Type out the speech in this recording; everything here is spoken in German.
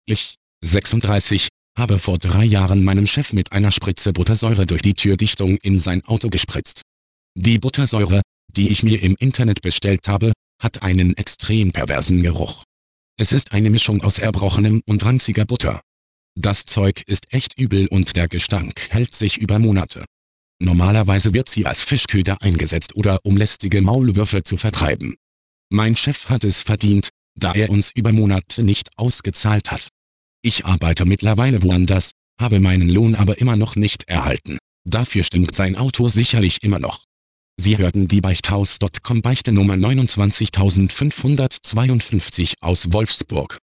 Ich, 36, habe vor 3 Jahren meinem Chef mit einer Spritze Buttersäure durch die Türdichtung in sein Auto gespritzt. Die Buttersäure, die ich mir im Internet bestellt habe, hat einen extrem perversen Geruch. Es ist eine Mischung aus erbrochenem und ranziger Butter. Das Zeug ist echt übel und der Gestank hält sich über Monate. Normalerweise wird sie als Fischköder eingesetzt oder um lästige Maulwürfe zu vertreiben. Mein Chef hat es verdient, da er uns über Monate nicht ausgezahlt hat. Ich arbeite mittlerweile woanders, habe meinen Lohn aber immer noch nicht erhalten. Dafür stinkt sein Auto sicherlich immer noch. Sie hörten die Beichthaus.com Beichte Nummer 29552 aus Wolfsburg.